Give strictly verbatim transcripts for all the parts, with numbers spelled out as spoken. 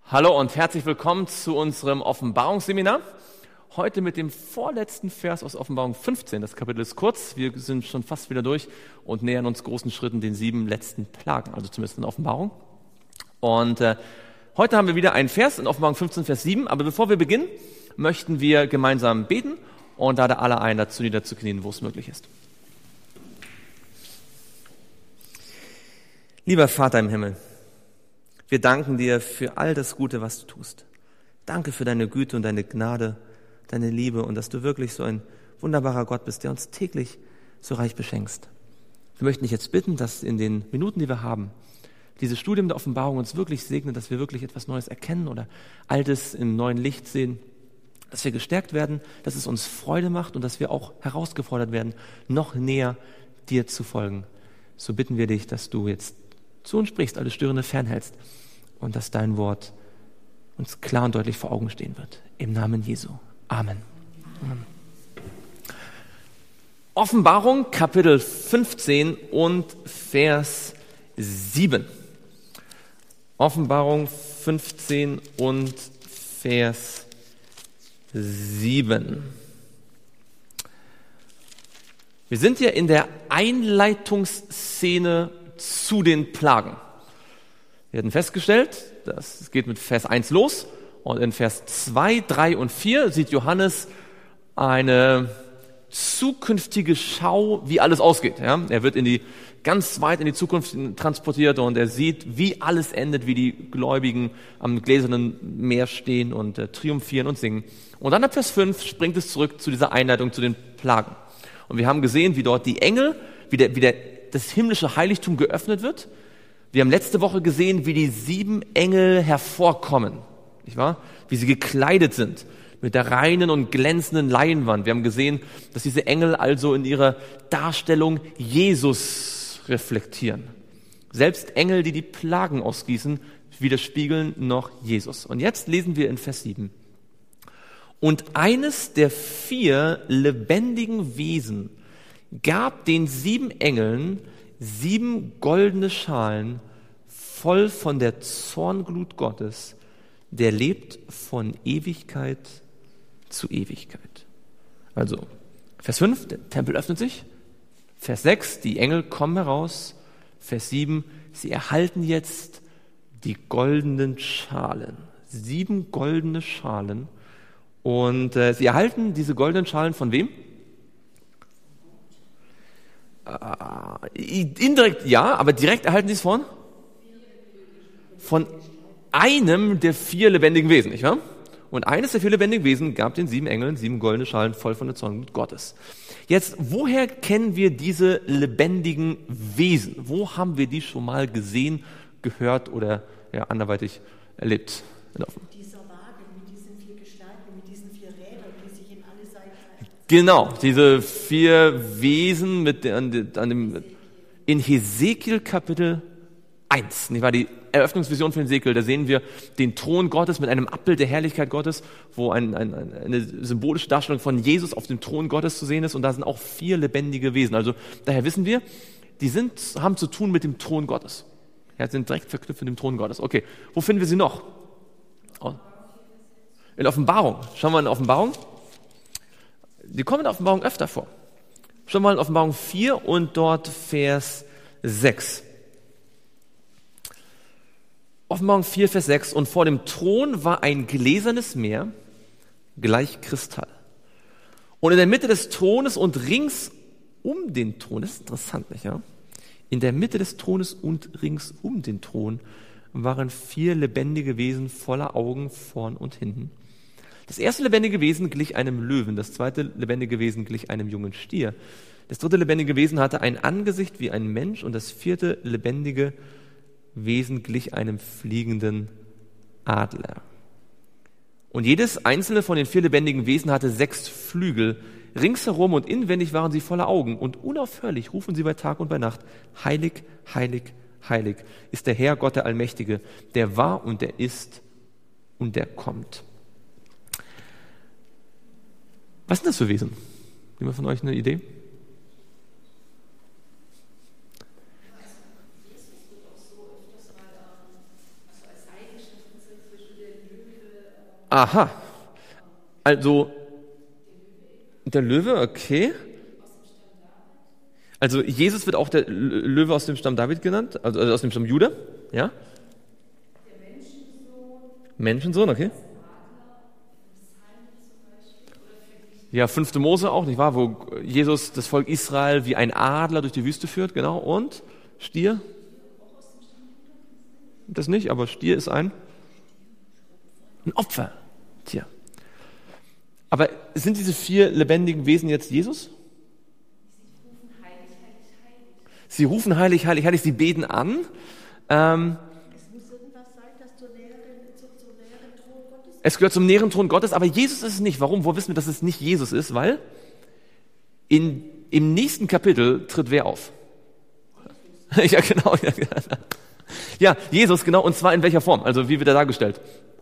Hallo und herzlich willkommen zu unserem Offenbarungsseminar. Heute mit dem vorletzten Vers aus Offenbarung fünfzehn. Das Kapitel ist kurz, wir sind schon fast wieder durch und nähern uns großen Schritten den sieben letzten Plagen, also zumindest in Offenbarung. Und äh, heute haben wir wieder einen Vers in Offenbarung fünfzehn, Vers sieben. Aber bevor wir beginnen, möchten wir gemeinsam beten und lade alle ein, dazu niederzuknien, wo es möglich ist. Lieber Vater im Himmel, wir danken dir für all das Gute, was du tust. Danke für deine Güte und deine Gnade, deine Liebe und dass du wirklich so ein wunderbarer Gott bist, der uns täglich so reich beschenkst. Wir möchten dich jetzt bitten, dass in den Minuten, die wir haben, dieses Studium der Offenbarung uns wirklich segnet, dass wir wirklich etwas Neues erkennen oder Altes im neuen Licht sehen, dass wir gestärkt werden, dass es uns Freude macht und dass wir auch herausgefordert werden, noch näher dir zu folgen. So bitten wir dich, dass du jetzt zu uns sprichst, alles Störende fernhältst und dass dein Wort uns klar und deutlich vor Augen stehen wird. Im Namen Jesu. Amen. Amen. Offenbarung, Kapitel fünfzehn und Vers sieben. Offenbarung fünfzehn und Vers sieben. Wir sind hier in der Einleitungsszene zu den Plagen. Wir hatten festgestellt, dass es geht mit Vers eins los und in Vers zwei, drei und vier sieht Johannes eine zukünftige Schau, wie alles ausgeht. Ja? Er wird in die ganz weit in die Zukunft transportiert und er sieht, wie alles endet, wie die Gläubigen am gläsernen Meer stehen und äh, triumphieren und singen. Und dann ab Vers fünf springt es zurück zu dieser Einleitung zu den Plagen. Und wir haben gesehen, wie dort die Engel, wie der, wie der, das himmlische Heiligtum geöffnet wird. Wir haben letzte Woche gesehen, wie die sieben Engel hervorkommen, nicht wahr? Wie sie gekleidet sind mit der reinen und glänzenden Leinwand. Wir haben gesehen, dass diese Engel also in ihrer Darstellung Jesus reflektieren. Selbst Engel, die die Plagen ausgießen, widerspiegeln noch Jesus. Und jetzt lesen wir in Vers sieben. Und eines der vier lebendigen Wesen gab den sieben Engeln sieben goldene Schalen voll von der Zornglut Gottes, der lebt von Ewigkeit zu Ewigkeit. Also, Vers fünf, der Tempel öffnet sich. Vers sechs, die Engel kommen heraus. Vers sieben, sie erhalten jetzt die goldenen Schalen. Sieben goldene Schalen. Und äh, sie erhalten diese goldenen Schalen von wem? Indirekt ja, aber direkt erhalten sie es von? Von einem der vier lebendigen Wesen, nicht wahr? Und eines der vier lebendigen Wesen gab den sieben Engeln sieben goldene Schalen voll von der Zornglut Gottes. Jetzt, woher kennen wir diese lebendigen Wesen? Wo haben wir die schon mal gesehen, gehört oder ja, anderweitig erlebt? Dieser Wagen mit diesen vier Gestalten, mit diesen vier Rädern, die sich in alle Seiten... Genau, diese vier Wesen mit an, an dem, in Hesekiel Kapitel eins, nicht wahr? Die Eröffnungsvision von Hesekiel, da sehen wir den Thron Gottes mit einem Abbild der Herrlichkeit Gottes, wo ein, ein, eine symbolische Darstellung von Jesus auf dem Thron Gottes zu sehen ist und da sind auch vier lebendige Wesen. Also daher wissen wir, die sind, haben zu tun mit dem Thron Gottes. Ja, sind direkt verknüpft mit dem Thron Gottes. Okay, wo finden wir sie noch? Oh. In Offenbarung. Schauen wir in Offenbarung. Die kommen in der Offenbarung öfter vor. Schauen wir mal in Offenbarung vier und dort Vers sechs. Offenbarung vier, Vers sechs. Und vor dem Thron war ein gläsernes Meer, gleich Kristall. Und in der Mitte des Thrones und rings um den Thron, das ist interessant, nicht wahr? In der Mitte des Thrones und rings um den Thron waren vier lebendige Wesen voller Augen vorn und hinten. Das erste lebendige Wesen glich einem Löwen, das zweite lebendige Wesen glich einem jungen Stier. Das dritte lebendige Wesen hatte ein Angesicht wie ein Mensch und das vierte lebendige Wesen glich einem fliegenden Adler. Und jedes einzelne von den vier lebendigen Wesen hatte sechs Flügel. Ringsherum und inwendig waren sie voller Augen und unaufhörlich rufen sie bei Tag und bei Nacht: Heilig, heilig, heilig ist der Herr Gott der Allmächtige, der war und der ist und der kommt. Was sind das für Wesen? Jemand von euch eine Idee? Jesus wird auch so öfters mal, also als Eigenschaft Aha. Also, der Löwe, okay. Also, Jesus wird auch der Löwe aus dem Stamm David genannt, also aus dem Stamm Juda, ja? Der Menschensohn. Menschensohn, okay. Ja, fünfte Mose auch, nicht wahr? Wo Jesus das Volk Israel wie ein Adler durch die Wüste führt, genau. Und Stier? Das nicht, aber Stier ist ein, ein Opfertier. Aber sind diese vier lebendigen Wesen jetzt Jesus? Sie rufen heilig, heilig, heilig, sie beten an. Ähm, es muss irgendwas sein, das zur näheren, zum, zum näheren Thron Gottes ist. Es gehört zum näheren Thron Gottes, aber Jesus ist es nicht. Warum? Wo wissen wir, dass es nicht Jesus ist? Weil in, im nächsten Kapitel tritt wer auf? Ja, genau. Ja, ja, Jesus, genau. Und zwar in welcher Form? Also wie wird er dargestellt?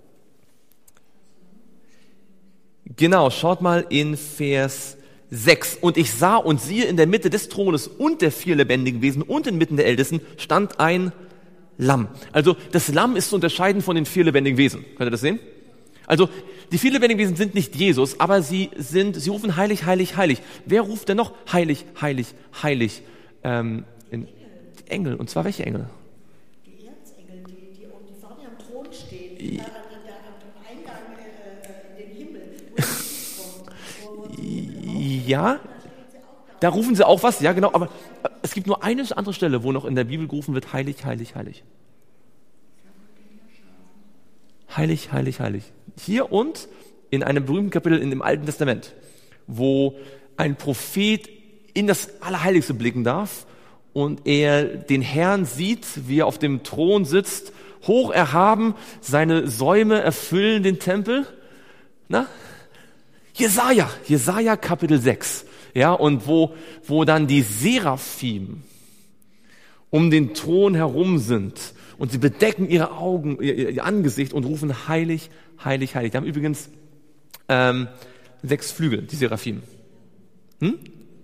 Genau, schaut mal in Vers sechs. Und ich sah und siehe, in der Mitte des Thrones und der vier lebendigen Wesen und inmitten der Ältesten stand ein Lamm. Also das Lamm ist zu unterscheiden von den vier lebendigen Wesen. Könnt ihr das sehen? Also die vier lebendigen Wesen sind nicht Jesus, aber sie sind, sie rufen heilig, heilig, heilig. Wer ruft denn noch heilig, heilig, heilig? Ähm, in, die Engel. Und zwar welche Engel? Die Erzengel, die, die, die vorne am Thron stehen, die ja. an der, am Eingang äh, in den Himmel, wo kommt. Wo, wo ja, da rufen sie auch was, ja genau, aber es gibt nur eine andere Stelle, wo noch in der Bibel gerufen wird, heilig, heilig, heilig. Heilig, heilig, heilig. Hier und in einem berühmten Kapitel in dem Alten Testament, wo ein Prophet in das Allerheiligste blicken darf und er den Herrn sieht, wie er auf dem Thron sitzt, hoch erhaben, seine Säume erfüllen den Tempel. Na? Jesaja, Jesaja Kapitel sechs. Ja, und wo, wo dann die Seraphim um den Thron herum sind und sie bedecken ihre Augen, ihr, ihr Angesicht und rufen heilig, heilig, heilig. Die haben übrigens ähm, sechs Flügel, die Seraphim. Hm?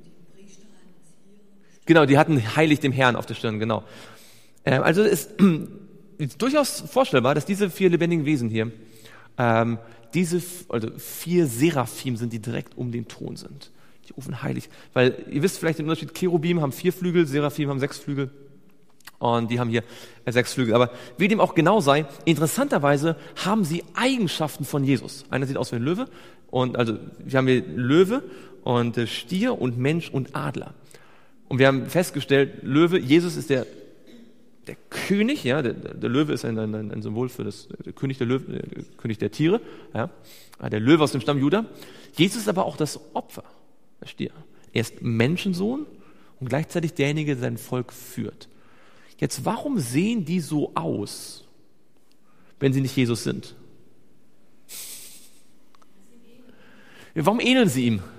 Genau, die hatten heilig dem Herrn auf der Stirn, genau. Ähm, also es ist durchaus vorstellbar, dass diese vier lebendigen Wesen hier, ähm, diese also vier Seraphim sind, die direkt um den Thron sind. Die rufen heilig, weil ihr wisst vielleicht den Unterschied, Cherubim haben vier Flügel, Seraphim haben sechs Flügel und die haben hier äh, sechs Flügel. Aber wie dem auch genau sei, interessanterweise haben sie Eigenschaften von Jesus. Einer sieht aus wie ein Löwe und also wir haben hier Löwe und äh, Stier und Mensch und Adler. Und wir haben festgestellt, Löwe, Jesus ist der der König, ja, der, der Löwe ist ein, ein, ein Symbol für das der König der Löwe, der König der Tiere, ja, der Löwe aus dem Stamm Juda. Jesus ist aber auch das Opfer. Der Stier. Er ist Menschensohn und gleichzeitig derjenige, der sein Volk führt. Jetzt, warum sehen die so aus, wenn sie nicht Jesus sind? Warum ähneln sie ihm?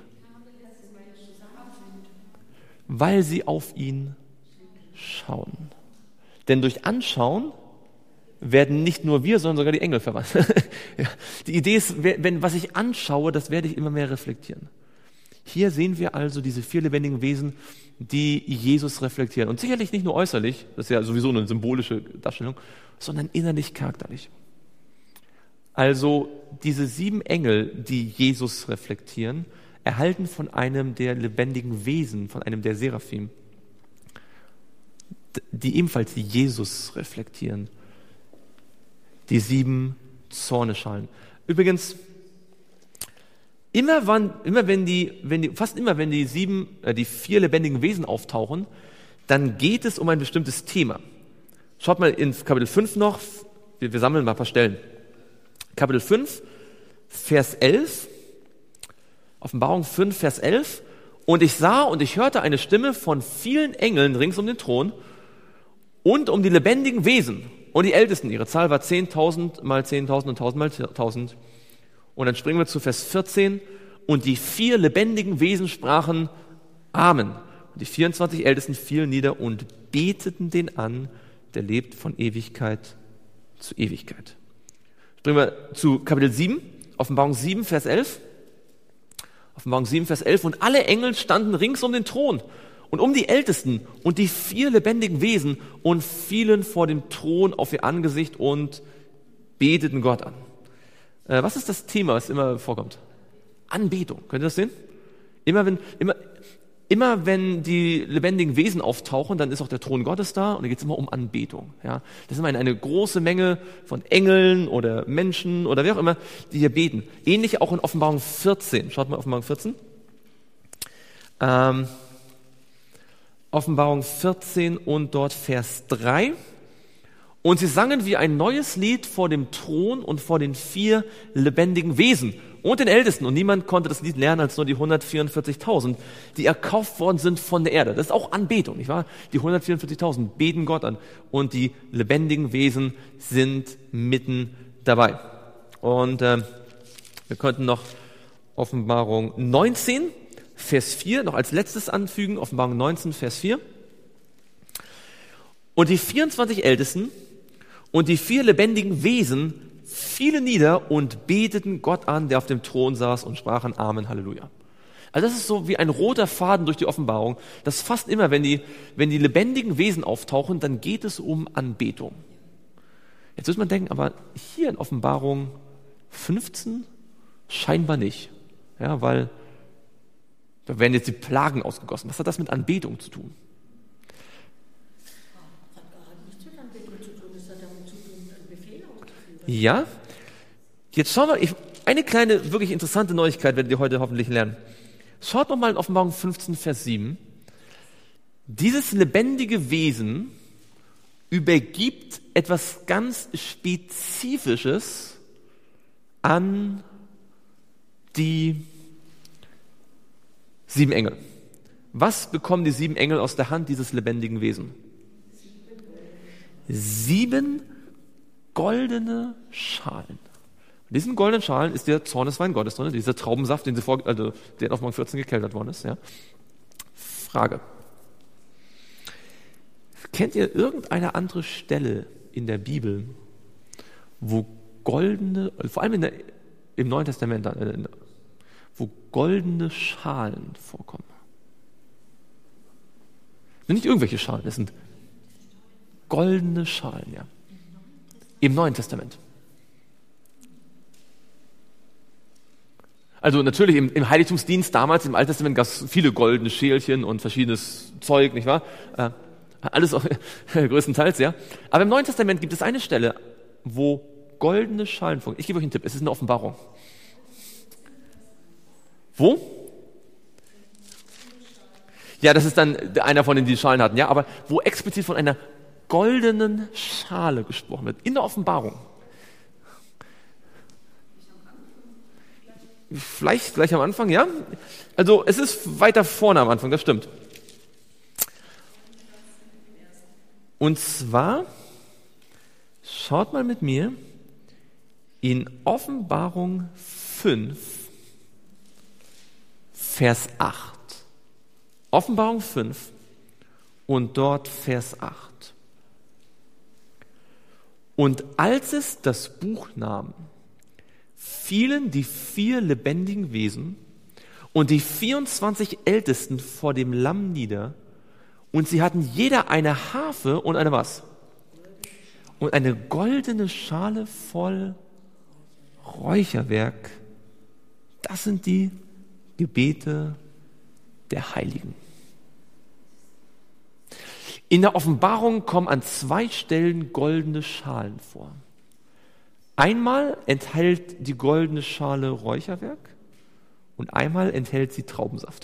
Weil sie auf ihn schauen. Denn durch Anschauen werden nicht nur wir, sondern sogar die Engel verwandt. Ja, die Idee ist, wenn was ich anschaue, das werde ich immer mehr reflektieren. Hier sehen wir also diese vier lebendigen Wesen, die Jesus reflektieren. Und sicherlich nicht nur äußerlich, das ist ja sowieso eine symbolische Darstellung, sondern innerlich charakterlich. Also diese sieben Engel, die Jesus reflektieren, erhalten von einem der lebendigen Wesen, von einem der Seraphim, die ebenfalls Jesus reflektieren, die sieben Zorneschalen. Übrigens, Immer, wann, immer wenn die, wenn die, fast immer wenn die sieben, äh, die vier lebendigen Wesen auftauchen, dann geht es um ein bestimmtes Thema. Schaut mal in Kapitel fünf noch, wir, wir sammeln mal ein paar Stellen. Kapitel fünf, Vers elf, Offenbarung fünf, Vers elf. Und ich sah und ich hörte eine Stimme von vielen Engeln rings um den Thron und um die lebendigen Wesen und die Ältesten. Ihre Zahl war zehntausend mal zehntausend und tausend mal tausend. Und dann springen wir zu Vers vierzehn. Und die vier lebendigen Wesen sprachen Amen. Und die vierundzwanzig Ältesten fielen nieder und beteten den an, der lebt von Ewigkeit zu Ewigkeit. Springen wir zu Kapitel sieben, Offenbarung sieben, Vers elf. Offenbarung sieben, Vers elf. Und alle Engel standen rings um den Thron und um die Ältesten und die vier lebendigen Wesen und fielen vor dem Thron auf ihr Angesicht und beteten Gott an. Äh, was ist das Thema, was immer vorkommt? Anbetung. Könnt ihr das sehen? Immer wenn, immer, immer wenn die lebendigen Wesen auftauchen, dann ist auch der Thron Gottes da und da geht es immer um Anbetung. Ja? Das ist immer eine, eine große Menge von Engeln oder Menschen oder wer auch immer, die hier beten. Ähnlich auch in Offenbarung vierzehn. Schaut mal Offenbarung vierzehn. Ähm, Offenbarung vierzehn und dort Vers drei. Und sie sangen wie ein neues Lied vor dem Thron und vor den vier lebendigen Wesen und den Ältesten. Und niemand konnte das Lied lernen als nur die hundertvierundvierzigtausend, die erkauft worden sind von der Erde. Das ist auch Anbetung, nicht wahr? Die hundertvierundvierzigtausend beten Gott an und die lebendigen Wesen sind mitten dabei. Und äh, wir könnten noch Offenbarung neunzehn, Vers vier, noch als letztes anfügen. Offenbarung neunzehn, Vers vier. Und die vierundzwanzig Ältesten und die vier lebendigen Wesen fielen nieder und beteten Gott an, der auf dem Thron saß, und sprachen Amen, Halleluja. Also das ist so wie ein roter Faden durch die Offenbarung, dass fast immer, wenn die, wenn die lebendigen Wesen auftauchen, dann geht es um Anbetung. Jetzt muss man denken, aber hier in Offenbarung fünfzehn scheinbar nicht. Ja, weil da werden jetzt die Plagen ausgegossen. Was hat das mit Anbetung zu tun? Ja, jetzt schauen wir, ich, eine kleine, wirklich interessante Neuigkeit werdet ihr heute hoffentlich lernen. Schaut noch mal in Offenbarung fünfzehn, Vers sieben. Dieses lebendige Wesen übergibt etwas ganz Spezifisches an die sieben Engel. Was bekommen die sieben Engel aus der Hand dieses lebendigen Wesens? Sieben goldene Schalen. In diesen goldenen Schalen ist der Zorneswein Gottes drin, dieser Traubensaft, den sie vor, also der in Offenbarung vierzehn gekeltert worden ist. Ja. Frage. Kennt ihr irgendeine andere Stelle in der Bibel, wo goldene, vor allem in der, im Neuen Testament, äh, wo goldene Schalen vorkommen? Nicht irgendwelche Schalen, das sind goldene Schalen, ja. Im Neuen Testament. Also natürlich im, im Heiligtumsdienst damals, im Alten Testament gab es viele goldene Schälchen und verschiedenes Zeug, nicht wahr? Äh, alles auch, größtenteils, ja. Aber im Neuen Testament gibt es eine Stelle, wo goldene Schalen vorkommen. Ich gebe euch einen Tipp, es ist eine Offenbarung. Wo? Ja, das ist dann einer von denen, die Schalen hatten, ja, aber wo explizit von einer goldenen Schale gesprochen wird, in der Offenbarung. Vielleicht gleich am Anfang, ja? Also es ist weiter vorne am Anfang, das stimmt. Und zwar, schaut mal mit mir in Offenbarung fünf, Vers acht. Offenbarung fünf und dort Vers acht. Und als es das Buch nahm, fielen die vier lebendigen Wesen und die vierundzwanzig Ältesten vor dem Lamm nieder, und sie hatten jeder eine Harfe und eine was? Und eine goldene Schale voll Räucherwerk. Das sind die Gebete der Heiligen. In der Offenbarung kommen an zwei Stellen goldene Schalen vor. Einmal enthält die goldene Schale Räucherwerk und einmal enthält sie Traubensaft.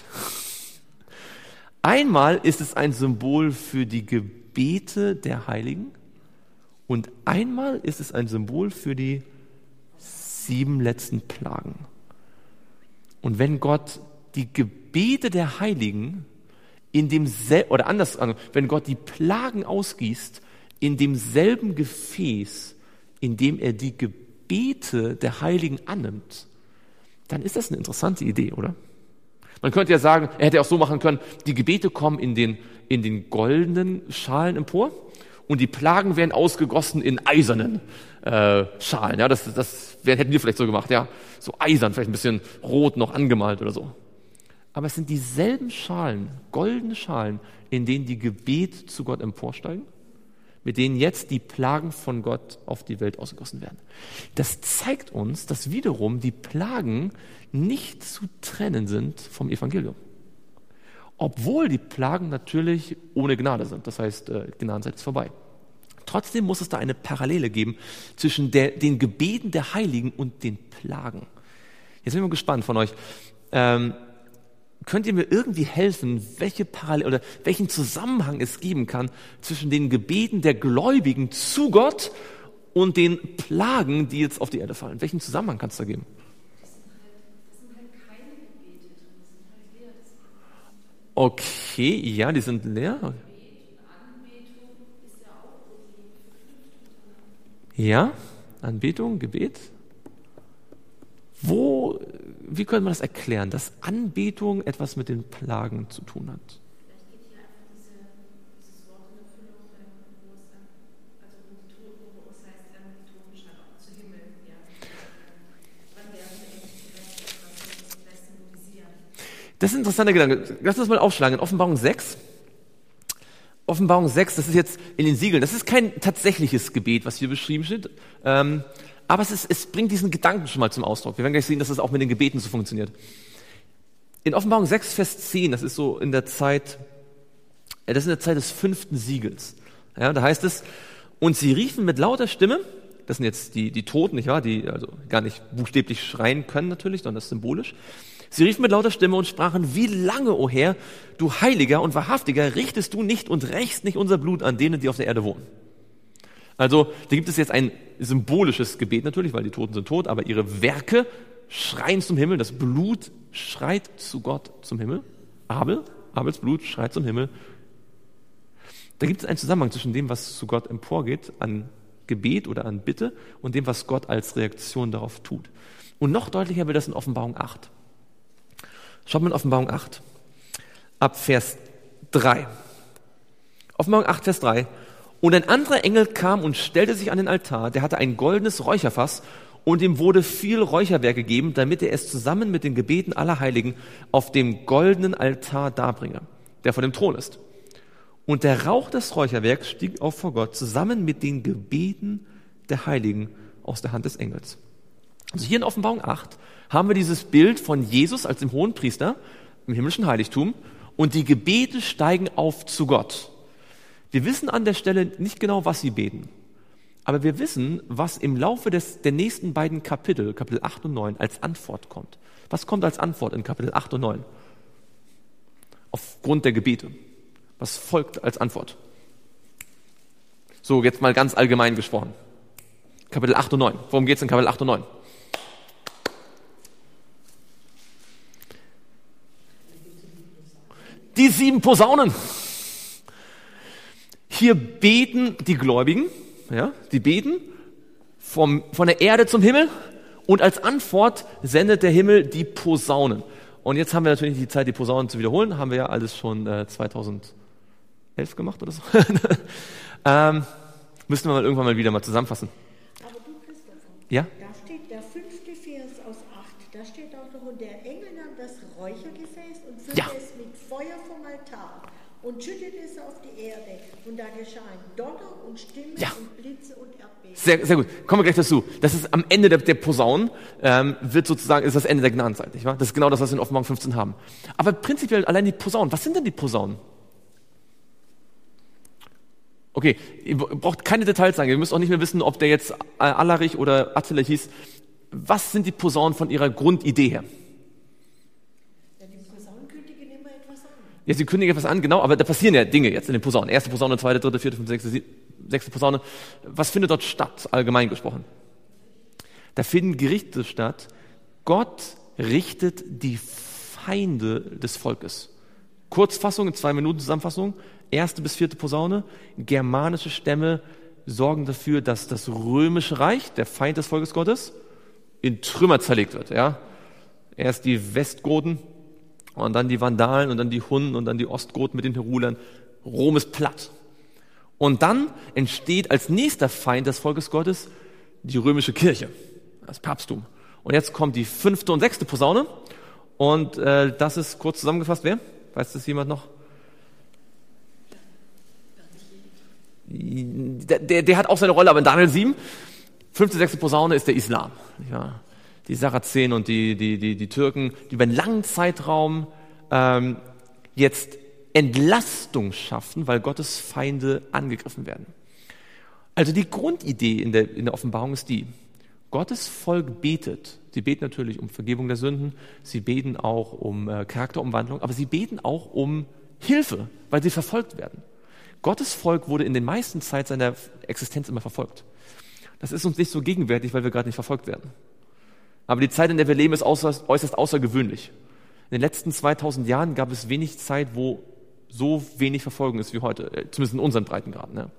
Einmal ist es ein Symbol für die Gebete der Heiligen und einmal ist es ein Symbol für die sieben letzten Plagen. Und wenn Gott die Gebete der Heiligen in demselben, oder anders, wenn Gott die Plagen ausgießt, in demselben Gefäß, in dem er die Gebete der Heiligen annimmt, dann ist das eine interessante Idee, oder? Man könnte ja sagen, er hätte auch so machen können, die Gebete kommen in den, in den goldenen Schalen empor und die Plagen werden ausgegossen in eisernen äh, Schalen. Ja, das, das hätten wir vielleicht so gemacht, ja, so eisern, vielleicht ein bisschen rot noch angemalt oder so. Aber es sind dieselben Schalen, goldene Schalen, in denen die Gebete zu Gott emporsteigen, mit denen jetzt die Plagen von Gott auf die Welt ausgegossen werden. Das zeigt uns, dass wiederum die Plagen nicht zu trennen sind vom Evangelium. Obwohl die Plagen natürlich ohne Gnade sind. Das heißt, äh, Gnadenzeit ist vorbei. Trotzdem muss es da eine Parallele geben zwischen der, den Gebeten der Heiligen und den Plagen. Jetzt bin ich mal gespannt von euch. Ähm, könnt ihr mir irgendwie helfen, welche Parallele oder welchen Zusammenhang es geben kann zwischen den Gebeten der Gläubigen zu Gott und den Plagen, die jetzt auf die Erde fallen? Welchen Zusammenhang kann es da geben? Okay, ja, die sind leer. Ja, Anbetung, Gebet. Wo, wie könnte man das erklären, dass Anbetung etwas mit den Plagen zu tun hat? Vielleicht geht hier einfach diese, dieses Wort in Erfüllung, wo es dann, also wo die Toten, wo es heißt, dann die Toten schreiben zu Himmel, ja. Wann werden wir endlich das symbolisieren? Das ist ein interessanter Gedanke. Lass uns mal aufschlagen. In Offenbarung sechs. Offenbarung sechs, das ist jetzt in den Siegeln. Das ist kein tatsächliches Gebet, was hier beschrieben steht. Ähm, aber es, ist, es bringt diesen Gedanken schon mal zum Ausdruck. Wir werden gleich sehen, dass das auch mit den Gebeten so funktioniert. In Offenbarung sechs, Vers zehn, das ist so in der Zeit, das ist in der Zeit des fünften Siegels. Ja, da heißt es, und sie riefen mit lauter Stimme, das sind jetzt die, die Toten, nicht wahr, die also gar nicht buchstäblich schreien können natürlich, sondern das ist symbolisch. Sie riefen mit lauter Stimme und sprachen, wie lange, o Herr, du Heiliger und Wahrhaftiger, richtest du nicht und rächst nicht unser Blut an denen, die auf der Erde wohnen. Also, da gibt es jetzt ein symbolisches Gebet natürlich, weil die Toten sind tot, aber ihre Werke schreien zum Himmel, das Blut schreit zu Gott zum Himmel. Abel, Abels Blut schreit zum Himmel. Da gibt es einen Zusammenhang zwischen dem, was zu Gott emporgeht, an Gebet oder an Bitte, und dem, was Gott als Reaktion darauf tut. Und noch deutlicher wird das in Offenbarung acht. Schaut mal in Offenbarung acht, ab Vers drei. Offenbarung acht, Vers drei. Und ein anderer Engel kam und stellte sich an den Altar, der hatte ein goldenes Räucherfass, und ihm wurde viel Räucherwerk gegeben, damit er es zusammen mit den Gebeten aller Heiligen auf dem goldenen Altar darbringe, der vor dem Thron ist. Und der Rauch des Räucherwerks stieg auf vor Gott, zusammen mit den Gebeten der Heiligen aus der Hand des Engels. Also hier in Offenbarung acht haben wir dieses Bild von Jesus als dem Hohenpriester im himmlischen Heiligtum, und die Gebete steigen auf zu Gott. Wir wissen an der Stelle nicht genau, was sie beten, aber wir wissen, was im Laufe des, der nächsten beiden Kapitel, Kapitel acht und neun, als Antwort kommt. Was kommt als Antwort in Kapitel acht und neun? Aufgrund der Gebete. Was folgt als Antwort? So, jetzt mal ganz allgemein gesprochen. Kapitel acht und neun. Worum geht es in Kapitel acht und neun? Die sieben Posaunen. Hier beten die Gläubigen, ja, die beten vom, von der Erde zum Himmel, und als Antwort sendet der Himmel die Posaunen. Und jetzt haben wir natürlich die Zeit, die Posaunen zu wiederholen. Haben wir ja alles schon äh, zweitausendelf gemacht oder so. ähm, müssen wir mal irgendwann mal wieder mal zusammenfassen. Aber du, Christopher, ja? da steht der fünfte Vers aus acht, da steht auch noch, und der Engel nahm das Räuchergefäß und füllte Ja. es mit Feuer vom Altar und schüttete es auf die Erde, und da geschahen Donner und Stimmen Ja. und Blitze und Erdbeben. Sehr, sehr gut. Kommen wir gleich dazu. Das ist am Ende der, der Posaunen, ähm, wird sozusagen, ist das Ende der Gnadenzeit, nicht wahr? Das ist genau das, was wir in Offenbarung fünfzehn haben. Aber prinzipiell allein die Posaunen. Was sind denn die Posaunen? Okay, ihr braucht keine Details sagen. Ihr müsst auch nicht mehr wissen, ob der jetzt Allerich oder Attila hieß. Was sind die Posaunen von ihrer Grundidee her? Ja, die Posaunen kündigen immer etwas an. Ja, sie kündigen etwas an, genau, aber da passieren ja Dinge jetzt in den Posaunen. Erste Posaune, zweite, dritte, vierte, fünfte, sechste, siebte, sechste Posaune. Was findet dort statt, allgemein gesprochen? Da finden Gerichte statt. Gott richtet die Feinde des Volkes. Kurzfassung, in zwei Minuten Zusammenfassung. Erste bis vierte Posaune. Germanische Stämme sorgen dafür, dass das römische Reich, der Feind des Volkes Gottes, in Trümmer zerlegt wird. Ja? Erst die Westgoten und dann die Vandalen und dann die Hunnen und dann die Ostgoten mit den Herulern. Rom ist platt. Und dann entsteht als nächster Feind des Volkes Gottes die römische Kirche, das Papsttum. Und jetzt kommt die fünfte und sechste Posaune. Und äh, das ist kurz zusammengefasst, wer? Weiß das jemand noch? der, der, der hat auch seine Rolle, aber in Daniel sieben, fünfte, sechste Posaune ist der Islam. Ja, die Sarazenen und die, die, die, die Türken, die über einen langen Zeitraum ähm, jetzt Entlastung schaffen, weil Gottes Feinde angegriffen werden. Also die Grundidee in der, in der Offenbarung ist die: Gottes Volk betet. Sie beten natürlich um Vergebung der Sünden, sie beten auch um äh, Charakterumwandlung, aber sie beten auch um Hilfe, weil sie verfolgt werden. Gottes Volk wurde in den meisten Zeit seiner Existenz immer verfolgt. Das ist uns nicht so gegenwärtig, weil wir gerade nicht verfolgt werden. Aber die Zeit, in der wir leben, ist äußerst, äußerst außergewöhnlich. In den letzten zweitausend Jahren gab es wenig Zeit, wo so wenig Verfolgung ist wie heute, zumindest in unseren Breitengraden. Ne?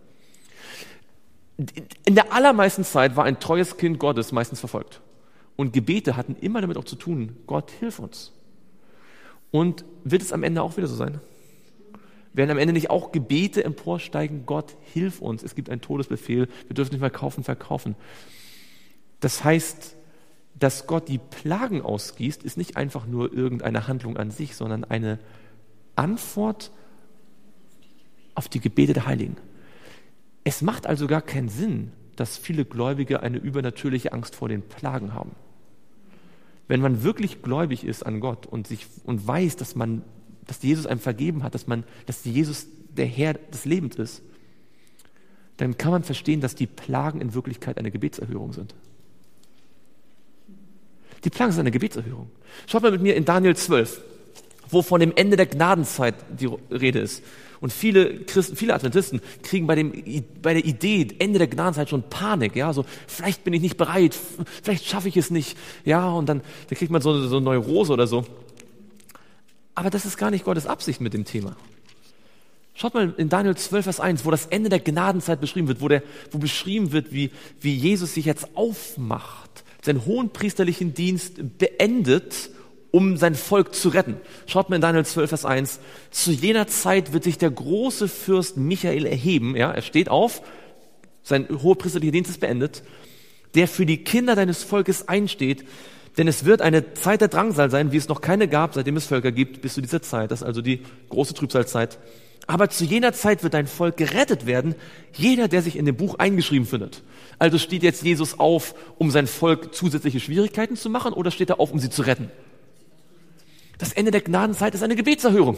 In der allermeisten Zeit war ein treues Kind Gottes meistens verfolgt. Und Gebete hatten immer damit auch zu tun: Gott, hilf uns. Und wird es am Ende auch wieder so sein? Werden am Ende nicht auch Gebete emporsteigen: Gott, hilf uns, es gibt einen Todesbefehl, wir dürfen nicht mehr kaufen, verkaufen. Das heißt, dass Gott die Plagen ausgießt, ist nicht einfach nur irgendeine Handlung an sich, sondern eine Antwort auf die Gebete der Heiligen. Es macht also gar keinen Sinn, dass viele Gläubige eine übernatürliche Angst vor den Plagen haben. Wenn man wirklich gläubig ist an Gott und sich und weiß, dass man, dass Jesus einem vergeben hat, dass man, dass Jesus der Herr des Lebens ist, dann kann man verstehen, dass die Plagen in Wirklichkeit eine Gebetserhörung sind. Die Plagen sind eine Gebetserhörung. Schaut mal mit mir in Daniel zwölf, wo von dem Ende der Gnadenzeit die Rede ist. Und viele Christen, viele Adventisten kriegen bei, dem, bei der Idee Ende der Gnadenzeit schon Panik. Ja, so, vielleicht bin ich nicht bereit, vielleicht schaffe ich es nicht. Ja, und dann, dann kriegt man so, so eine Neurose oder so. Aber das ist gar nicht Gottes Absicht mit dem Thema. Schaut mal in Daniel zwölf, Vers eins, wo das Ende der Gnadenzeit beschrieben wird, wo, der, wo beschrieben wird, wie, wie Jesus sich jetzt aufmacht, seinen hohenpriesterlichen Dienst beendet, um sein Volk zu retten. Schaut mal in Daniel zwölf, Vers eins. Zu jener Zeit wird sich der große Fürst Michael erheben. Ja, er steht auf, sein hohepriesterlicher Dienst ist beendet, der für die Kinder deines Volkes einsteht, denn es wird eine Zeit der Drangsal sein, wie es noch keine gab, seitdem es Völker gibt, bis zu dieser Zeit. Das ist also die große Trübsalzeit. Aber zu jener Zeit wird dein Volk gerettet werden, jeder, der sich in dem Buch eingeschrieben findet. Also steht jetzt Jesus auf, um sein Volk zusätzliche Schwierigkeiten zu machen, oder steht er auf, um sie zu retten? Das Ende der Gnadenzeit ist eine Gebetserhörung.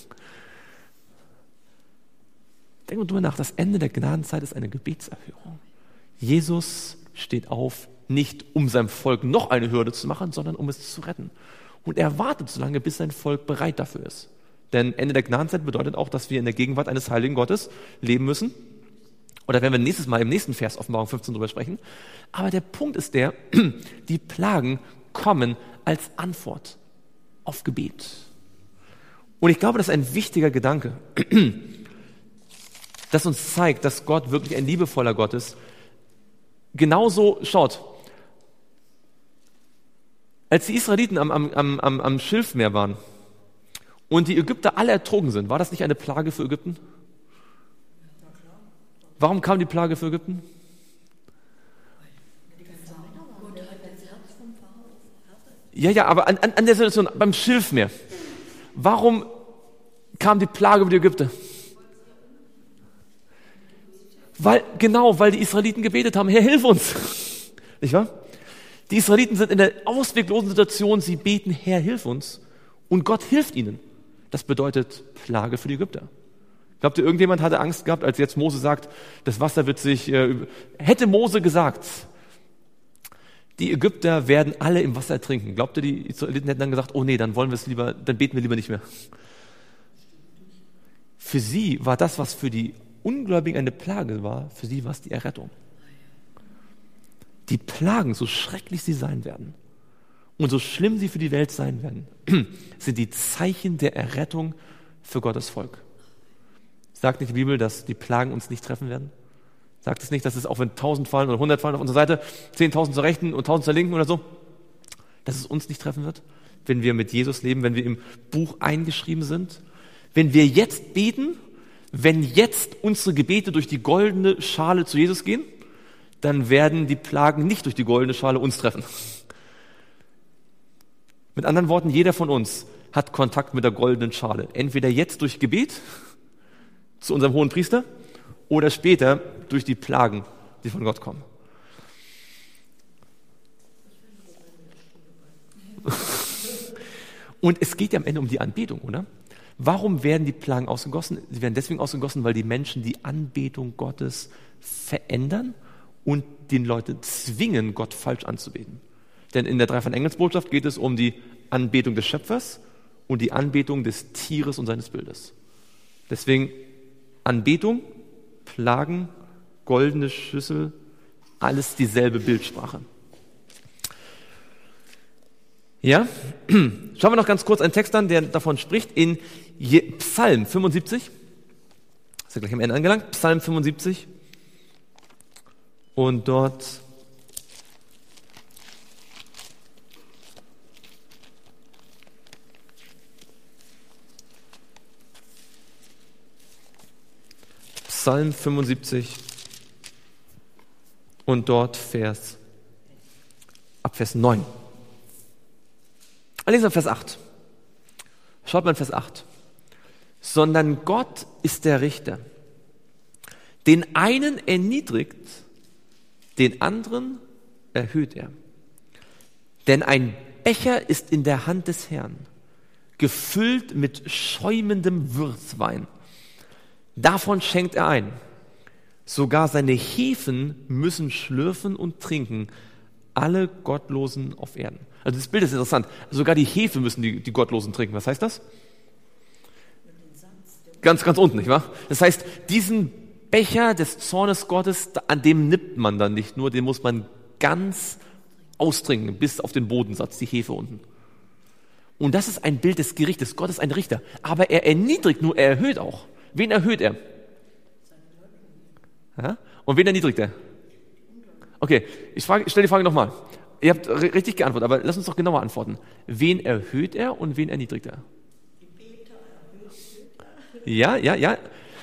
Denk mal drüber nach, das Ende der Gnadenzeit ist eine Gebetserhörung. Jesus steht auf, nicht um seinem Volk noch eine Hürde zu machen, sondern um es zu retten. Und er wartet so lange, bis sein Volk bereit dafür ist. Denn Ende der Gnadenzeit bedeutet auch, dass wir in der Gegenwart eines heiligen Gottes leben müssen. Oder werden wir nächstes Mal im nächsten Vers Offenbarung fünfzehn drüber sprechen. Aber der Punkt ist der, die Plagen kommen als Antwort auf Gebet. Und ich glaube, das ist ein wichtiger Gedanke, das uns zeigt, dass Gott wirklich ein liebevoller Gott ist. Genauso, schaut, als die Israeliten am, am, am, am Schilfmeer waren und die Ägypter alle ertrunken sind, war das nicht eine Plage für Ägypten? Warum kam die Plage für Ägypten? Ja, ja, aber an, an, an der Situation beim Schilfmeer, warum kam die Plage über die Ägypter? Weil, genau, weil die Israeliten gebetet haben, Herr, hilf uns. Nicht wahr? Die Israeliten sind in der ausweglosen Situation, sie beten, Herr, hilf uns. Und Gott hilft ihnen. Das bedeutet Plage für die Ägypter. Glaubt ihr, irgendjemand hatte Angst gehabt, als jetzt Mose sagt, das Wasser wird sich, äh, hätte Mose gesagt, die Ägypter werden alle im Wasser ertrinken. Glaubt ihr, die Israeliten hätten dann gesagt, oh nee, dann wollen wir es lieber, dann beten wir lieber nicht mehr. Für sie war das, was für die Ungläubigen eine Plage war, für sie war es die Errettung. Die Plagen, so schrecklich sie sein werden und so schlimm sie für die Welt sein werden, sind die Zeichen der Errettung für Gottes Volk. Sagt nicht die Bibel, dass die Plagen uns nicht treffen werden? Sagt es nicht, dass es auch wenn tausend fallen oder hundert fallen auf unserer Seite, zehntausend zur Rechten und tausend zur Linken oder so, dass es uns nicht treffen wird, wenn wir mit Jesus leben, wenn wir im Buch eingeschrieben sind, wenn wir jetzt beten, wenn jetzt unsere Gebete durch die goldene Schale zu Jesus gehen, dann werden die Plagen nicht durch die goldene Schale uns treffen. Mit anderen Worten, jeder von uns hat Kontakt mit der goldenen Schale. Entweder jetzt durch Gebet zu unserem Hohenpriester oder später durch die Plagen, die von Gott kommen. Und es geht ja am Ende um die Anbetung, oder? Warum werden die Plagen ausgegossen? Sie werden deswegen ausgegossen, weil die Menschen die Anbetung Gottes verändern und den Leute zwingen, Gott falsch anzubeten. Denn in der dreifachen Engelsbotschaft geht es um die Anbetung des Schöpfers und die Anbetung des Tieres und seines Bildes. Deswegen Anbetung, Plagen, goldene Schüssel, alles dieselbe Bildsprache. Ja, schauen wir noch ganz kurz einen Text an, der davon spricht, in Je- Psalm fünfundsiebzig, ist ja gleich am Ende angelangt, Psalm fünfundsiebzig, und dort Psalm fünfundsiebzig und dort Vers, ab Vers neun. Lesen wir Vers acht. Schaut mal in Vers acht. Sondern Gott ist der Richter. Den einen erniedrigt, den anderen erhöht er. Denn ein Becher ist in der Hand des Herrn, gefüllt mit schäumendem Würzwein. Davon schenkt er ein. Sogar seine Hefen müssen schlürfen und trinken, alle Gottlosen auf Erden. Also das Bild ist interessant. Sogar die Hefe müssen die, die Gottlosen trinken. Was heißt das? Ganz, ganz unten, nicht wahr? Das heißt, diesen Becher des Zornes Gottes, an dem nippt man dann nicht nur, den muss man ganz austrinken, bis auf den Bodensatz, die Hefe unten. Und das ist ein Bild des Gerichtes. Gott ist ein Richter. Aber er erniedrigt nur, er erhöht auch. Wen erhöht er? Ja? Und wen erniedrigt er? Okay, ich, frage, ich stelle die Frage nochmal. Ihr habt r- richtig geantwortet, aber lass uns doch genauer antworten. Wen erhöht er und wen erniedrigt er? Ja, ja, ja.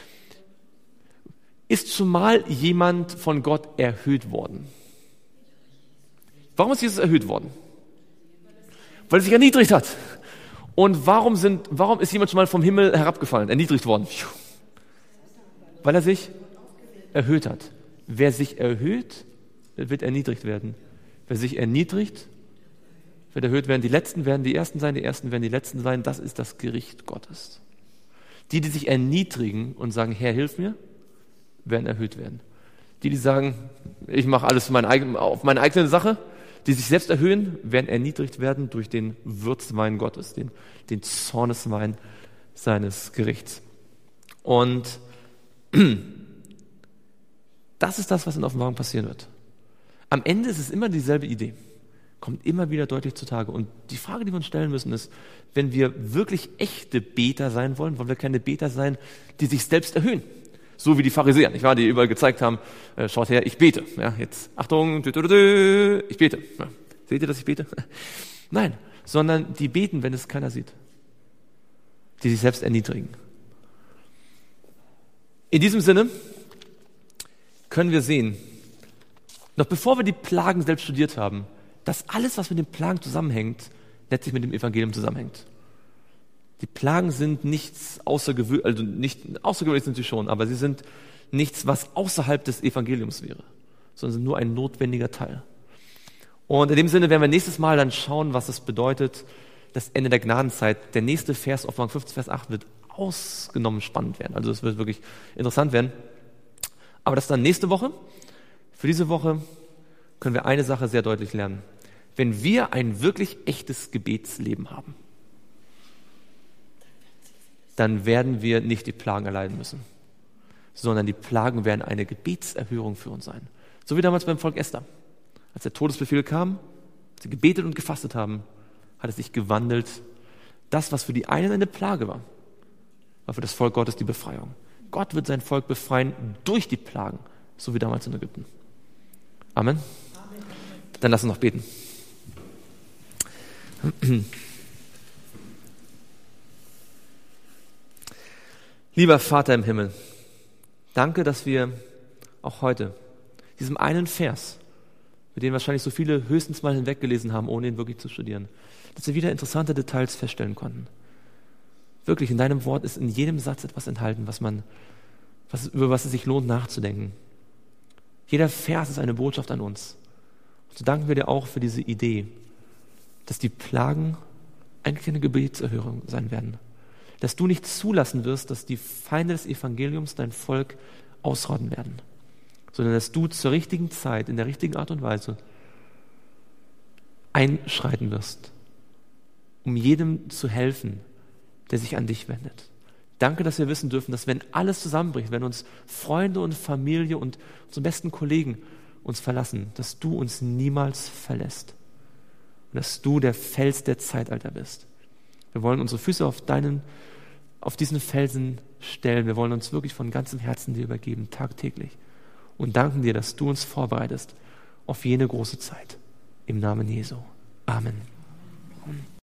Ist schon mal jemand von Gott erhöht worden? Warum ist Jesus erhöht worden? Weil er sich erniedrigt hat. Und warum, sind, warum ist jemand schon mal vom Himmel herabgefallen, erniedrigt worden? Weil er sich erhöht hat. Wer sich erhöht, wird erniedrigt werden. Wer sich erniedrigt, wird erhöht werden. Die Letzten werden die Ersten sein, die Ersten werden die Letzten sein. Das ist das Gericht Gottes. Die, die sich erniedrigen und sagen, Herr, hilf mir, werden erhöht werden. Die, die sagen, ich mache alles meine eigene, auf meine eigene Sache, die sich selbst erhöhen, werden erniedrigt werden durch den Würzwein Gottes, den, den Zorneswein seines Gerichts. Und das ist das, was in der Offenbarung passieren wird. Am Ende ist es immer dieselbe Idee. Kommt immer wieder deutlich zutage. Und die Frage, die wir uns stellen müssen, ist, wenn wir wirklich echte Beter sein wollen, wollen wir keine Beter sein, die sich selbst erhöhen. So wie die Pharisäer, nicht wahr? Die überall gezeigt haben, äh, schaut her, ich bete. Ja, jetzt, Achtung, dü, dü, dü, dü, ich bete. Ja, seht ihr, dass ich bete? Nein, sondern die beten, wenn es keiner sieht. Die sich selbst erniedrigen. In diesem Sinne können wir sehen, noch bevor wir die Plagen selbst studiert haben, dass alles, was mit den Plagen zusammenhängt, letztlich mit dem Evangelium zusammenhängt. Die Plagen sind nichts außergewöhnliches, also nicht außergewöhnlich sind sie schon, aber sie sind nichts, was außerhalb des Evangeliums wäre, sondern sind nur ein notwendiger Teil. Und in dem Sinne werden wir nächstes Mal dann schauen, was es bedeutet, das Ende der Gnadenzeit. Der nächste Vers, Offenbarung fünfzehn, Vers acht, wird ausgenommen spannend werden. Also es wird wirklich interessant werden. Aber das dann nächste Woche. Für diese Woche können wir eine Sache sehr deutlich lernen. Wenn wir ein wirklich echtes Gebetsleben haben, dann werden wir nicht die Plagen erleiden müssen, sondern die Plagen werden eine Gebetserhörung für uns sein. So wie damals beim Volk Esther. Als der Todesbefehl kam, sie gebetet und gefastet haben, hat es sich gewandelt. Das, was für die einen eine Plage war, war für das Volk Gottes die Befreiung. Gott wird sein Volk befreien durch die Plagen, so wie damals in Ägypten. Amen. Amen. Dann lass uns noch beten. Lieber Vater im Himmel, danke, dass wir auch heute diesem einen Vers, mit dem wahrscheinlich so viele höchstens mal hinweggelesen haben, ohne ihn wirklich zu studieren, dass wir wieder interessante Details feststellen konnten. Wirklich, in deinem Wort ist in jedem Satz etwas enthalten, was man, was, über was es sich lohnt nachzudenken. Jeder Vers ist eine Botschaft an uns. Und so danken wir dir auch für diese Idee, dass die Plagen eigentlich eine Gebetserhörung sein werden. Dass du nicht zulassen wirst, dass die Feinde des Evangeliums dein Volk ausrotten werden, sondern dass du zur richtigen Zeit, in der richtigen Art und Weise einschreiten wirst, um jedem zu helfen, der sich an dich wendet. Danke, dass wir wissen dürfen, dass wenn alles zusammenbricht, wenn uns Freunde und Familie und unsere besten Kollegen uns verlassen, dass du uns niemals verlässt und dass du der Fels der Zeitalter bist. Wir wollen unsere Füße auf deinen, auf diesen Felsen stellen. Wir wollen uns wirklich von ganzem Herzen dir übergeben, tagtäglich. Und danken dir, dass du uns vorbereitest auf jene große Zeit. Im Namen Jesu. Amen.